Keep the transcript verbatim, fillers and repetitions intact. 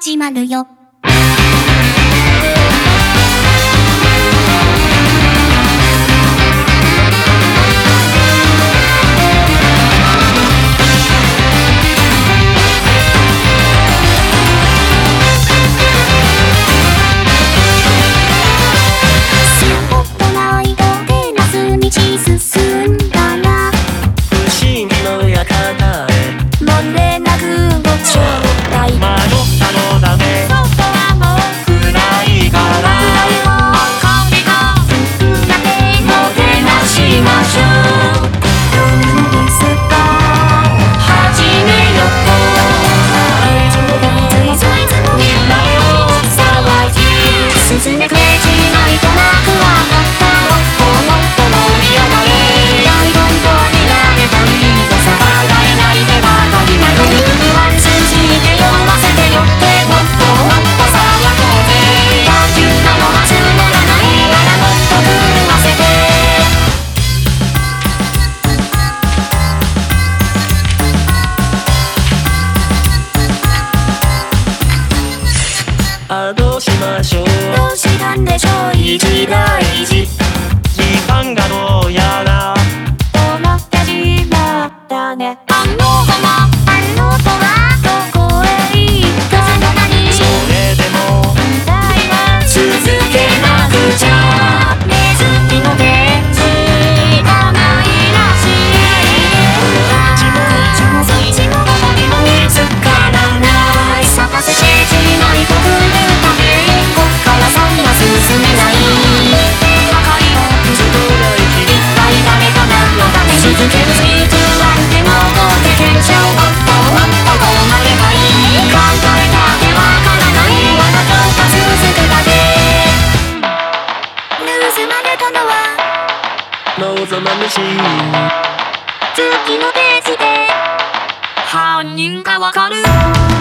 始まるよ。 あ、どうしましょう。 どうしたんでしょう。 一大事、時間がどうやら止まってしまったね。あの子はあの子はどこへ行ったのかに。 それでも問題は続けなくちゃ。ネズミのケツがないらしい。ちもちもそいちもどこにも見つからない。探せしないと来るためこっから先は進めない。破壊をずっと来一体誰が何のため続けるスピードなんてもう経験者をもっともっとこうなればいい。考えたってわからないまだどうか続くだけ。盗まれたのは望まぬし月のページで犯人がわかる。